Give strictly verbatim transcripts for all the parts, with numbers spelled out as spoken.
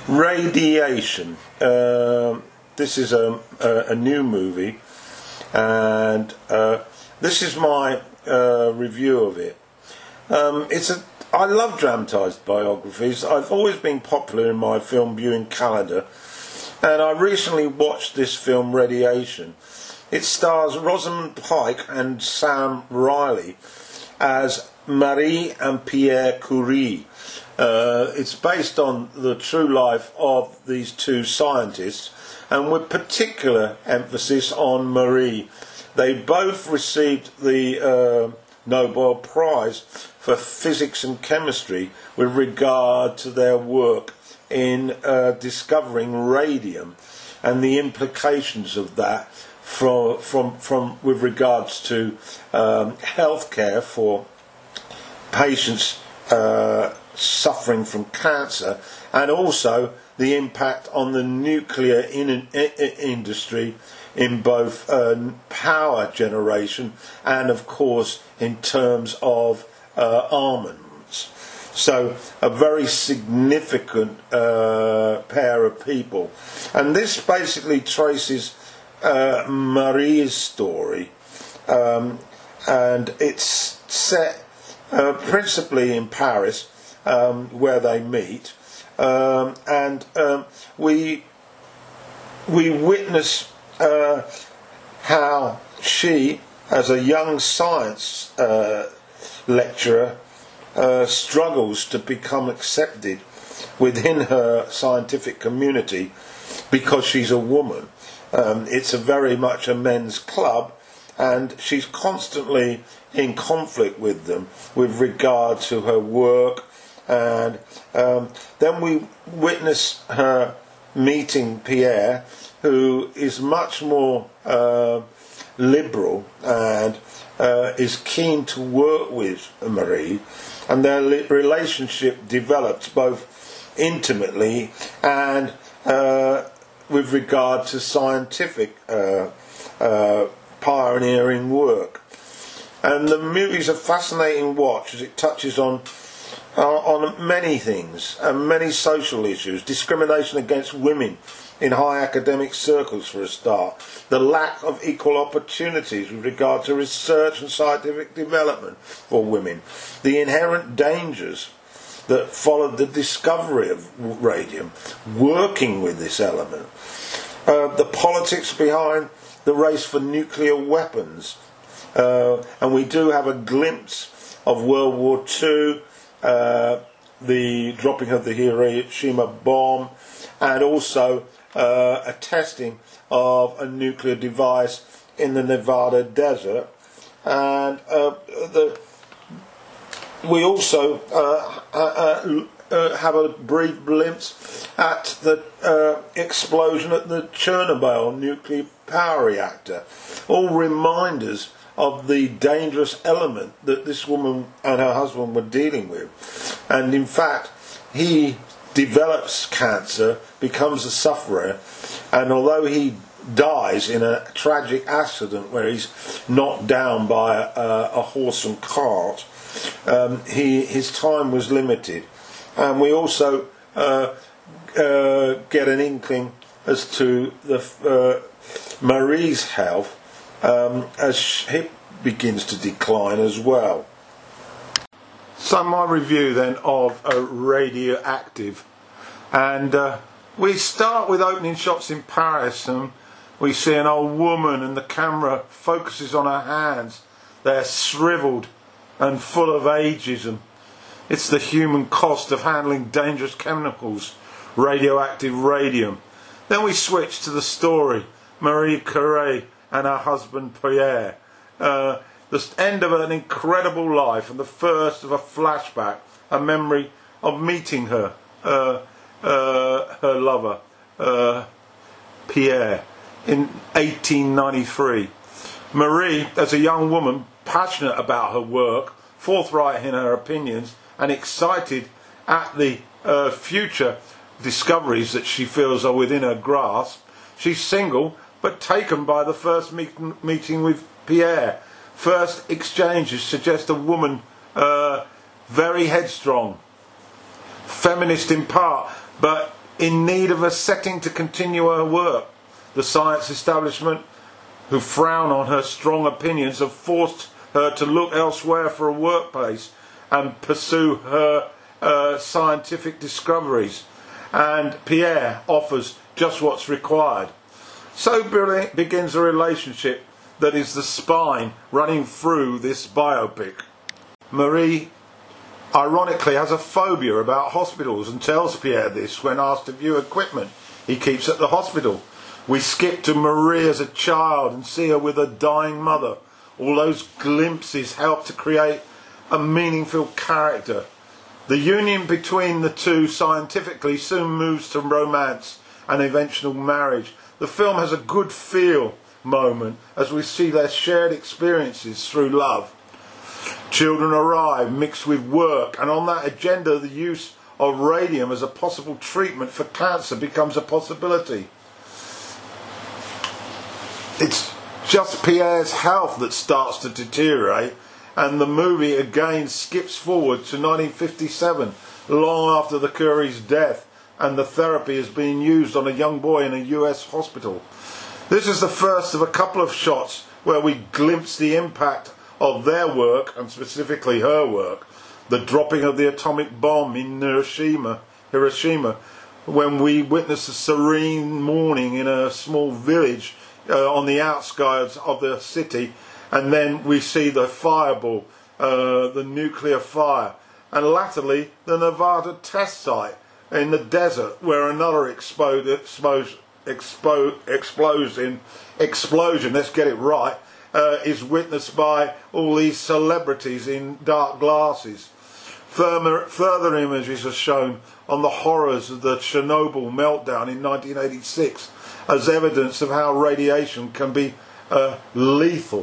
Radiation. Uh, this is a, a, a new movie, and uh, this is my uh, review of it. Um, it's a. I love dramatised biographies. I've always been popular in my film viewing calendar, and I recently watched this film, Radiation. It stars Rosamund Pike and Sam Riley as Marie and Pierre Curie. Uh, it's based on the true life of these two scientists, and with particular emphasis on Marie. They both received the uh, Nobel Prize for Physics and Chemistry with regard to their work in uh, discovering radium and the implications of that from from from with regards to um, healthcare for patients uh, suffering from cancer, and also the impact on the nuclear in, in, industry in both uh, power generation and, of course, in terms of uh, armaments. So a very significant uh, pair of people. And this basically traces uh, Marie's story, um, and it's set uh, principally in Paris, um, where they meet, um, and um, we we witness uh, how she, as a young science uh, lecturer, uh, struggles to become accepted within her scientific community because she's a woman. Um, it's a very much a men's club, and she's constantly in conflict with them with regard to her work. And um, then we witness her meeting Pierre, who is much more uh, liberal and uh, is keen to work with Marie, and their li- relationship develops both intimately and uh, with regard to scientific uh, uh, pioneering work. And the movie's a fascinating watch as it touches on uh, on many things and many social issues. Discrimination against women in high academic circles, for a start. The lack of equal opportunities with regard to research and scientific development for women. The inherent dangers that followed the discovery of radium, working with this element. Uh, the politics behind the race for nuclear weapons. Uh, and we do have a glimpse of World War Two, uh, the dropping of the Hiroshima bomb, and also uh, a testing of a nuclear device in the Nevada desert. And uh, the, we also uh, uh, uh, have a brief glimpse at the uh, explosion at the Chernobyl nuclear power reactor. All reminders of the dangerous element that this woman and her husband were dealing with. And in fact, he develops cancer, becomes a sufferer, and although he dies in a tragic accident where he's knocked down by a, a horse and cart, um, he, his time was limited. And we also uh, uh, get an inkling as to the uh, Marie's health, Um, as she begins to decline as well. So my review then of uh, Radioactive, and uh, we start with opening shots in Paris, and we see an old woman and the camera focuses on her hands. They're shriveled and full of ageism. It's the human cost of handling dangerous chemicals, radioactive radium. Then we switch to the story, Marie Curie and her husband Pierre. Uh, the end of an incredible life and the first of a flashback, a memory of meeting her, uh, uh, her lover, uh, Pierre, in eighteen ninety-three. Marie, as a young woman, passionate about her work, forthright in her opinions, and excited at the uh, future discoveries that she feels are within her grasp. She's single, but taken by the first meet- meeting with Pierre. First exchanges suggest a woman uh, very headstrong, feminist in part, but in need of a setting to continue her work. The science establishment, who frown on her strong opinions, have forced her to look elsewhere for a workplace and pursue her uh, scientific discoveries. And Pierre offers just what's required. So begins a relationship that is the spine running through this biopic. Marie, ironically, has a phobia about hospitals and tells Pierre this when asked to view equipment he keeps at the hospital. We skip to Marie as a child and see her with a dying mother. All those glimpses help to create a meaningful character. The union between the two scientifically soon moves to romance and eventual marriage. The film has a good feel moment as we see their shared experiences through love. Children arrive mixed with work, and on that agenda the use of radium as a possible treatment for cancer becomes a possibility. It's just Pierre's health that starts to deteriorate, and the movie again skips forward to nineteen fifty-seven, long after the Curie's death, and the therapy is being used on a young boy in a U S hospital. This is the first of a couple of shots where we glimpse the impact of their work, and specifically her work, the dropping of the atomic bomb in Hiroshima, Hiroshima, when we witness a serene morning in a small village uh, on the outskirts of the city, and then we see the fireball, uh, the nuclear fire, and latterly the Nevada test site in the desert, where another expo expo expo explosion, explosion, let's get it right, uh, is witnessed by all these celebrities in dark glasses. Further, further images are shown on the horrors of the Chernobyl meltdown in nineteen eighty-six as evidence of how radiation can be uh, lethal.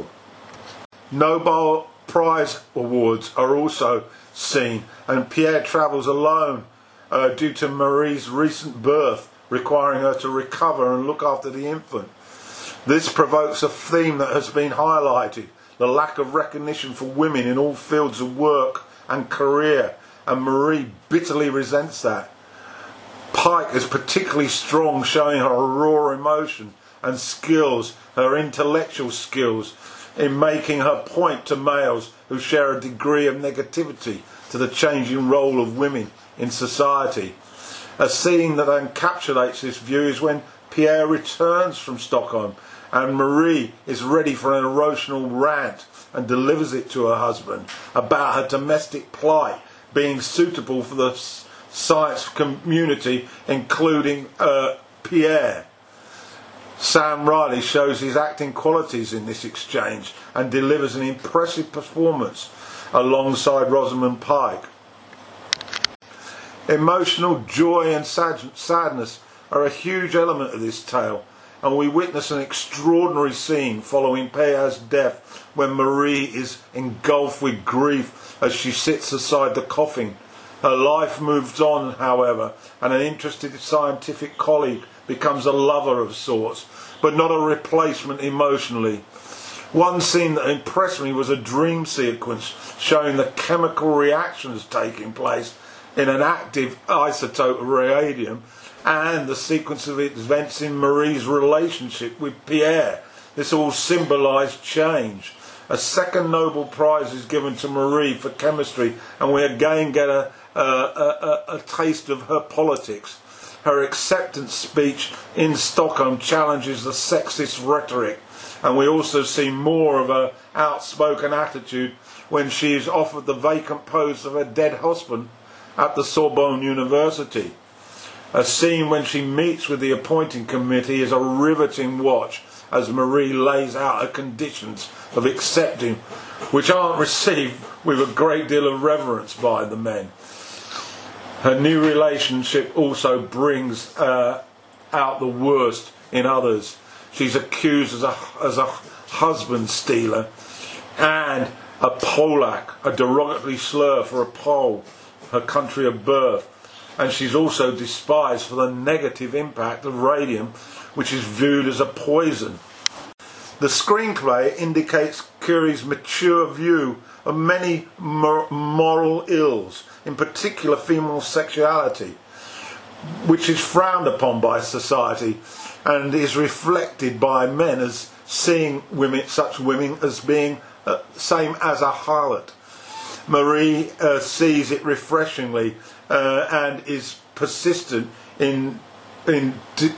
Nobel Prize awards are also seen, and Pierre travels alone uh, due to Marie's recent birth, requiring her to recover and look after the infant. This provokes a theme that has been highlighted, the lack of recognition for women in all fields of work and career, and Marie bitterly resents that. Pike is particularly strong, showing her raw emotion and skills, her intellectual skills, in making her point to males who share a degree of negativity to the changing role of women in society. A scene that encapsulates this view is when Pierre returns from Stockholm and Marie is ready for an emotional rant and delivers it to her husband about her domestic plight being suitable for the science community, including uh, Pierre. Sam Riley shows his acting qualities in this exchange and delivers an impressive performance alongside Rosamund Pike. Emotional joy and sad sadness are a huge element of this tale, and we witness an extraordinary scene following Pierre's death when Marie is engulfed with grief as she sits aside the coffin. Her life moves on, however, and an interested scientific colleague becomes a lover of sorts, but not a replacement emotionally. One scene that impressed me was a dream sequence showing the chemical reactions taking place in an active isotope of radium, and the sequence of events in Marie's relationship with Pierre. This all symbolised change. A second Nobel Prize is given to Marie for chemistry, and we again get a, a, a, a taste of her politics. Her acceptance speech in Stockholm challenges the sexist rhetoric, and we also see more of her outspoken attitude when she is offered the vacant post of her dead husband at the Sorbonne University. A scene when she meets with the appointing committee is a riveting watch as Marie lays out her conditions of accepting, which aren't received with a great deal of reverence by the men. Her new relationship also brings uh, out the worst in others. She's accused as a, as a husband stealer and a Polak, a derogatory slur for a Pole, her country of birth. And she's also despised for the negative impact of radium, which is viewed as a poison. The screenplay indicates Curie's mature view of many mor moral ills, in particular female sexuality. which is frowned upon by society and is reflected by men as seeing women, such women as being uh, same as a harlot. Marie uh, sees it refreshingly uh, and is persistent in in di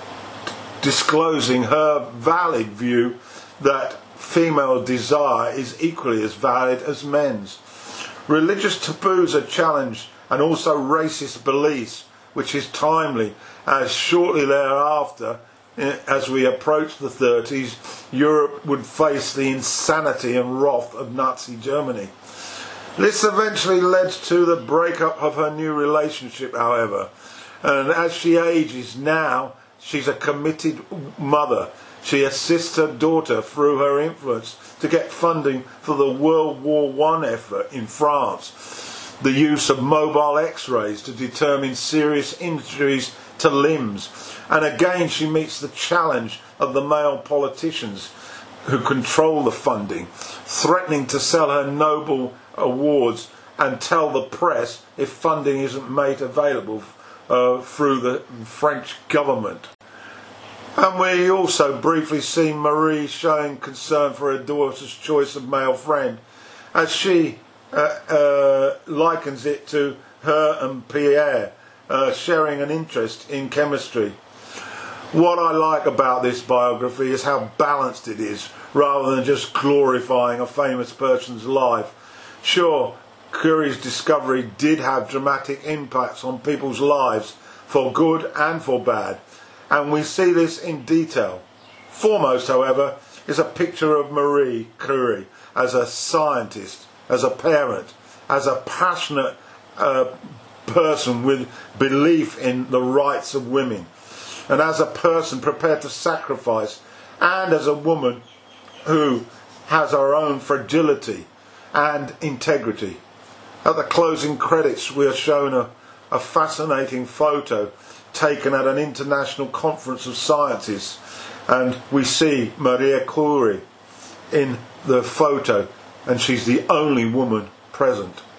disclosing her valid view that female desire is equally as valid as men's. Religious taboos are challenged, and also racist beliefs, which is timely, as shortly thereafter, as we approach the thirties, Europe would face the insanity and wrath of Nazi Germany. This eventually led to the breakup of her new relationship, however, and as she ages now, she's a committed mother. She assists her daughter through her influence to get funding for the World War One effort in France, the use of mobile x-rays to determine serious injuries to limbs, and again she meets the challenge of the male politicians who control the funding, threatening to sell her Nobel awards and tell the press if funding isn't made available uh, through the French government. And we also briefly see Marie showing concern for her daughter's choice of male friend, as she uh, uh, likens it to her and Pierre uh, sharing an interest in chemistry. What I like about this biography is how balanced it is, rather than just glorifying a famous person's life. Sure, Curie's discovery did have dramatic impacts on people's lives, for good and for bad, and we see this in detail. Foremost, however, is a picture of Marie Curie as a scientist, as a parent, as a passionate uh, person with belief in the rights of women, and as a person prepared to sacrifice, and as a woman who has her own fragility and integrity. At the closing credits, we are shown a, a fascinating photo taken at an international conference of scientists, and we see Marie Curie in the photo, and she's the only woman present.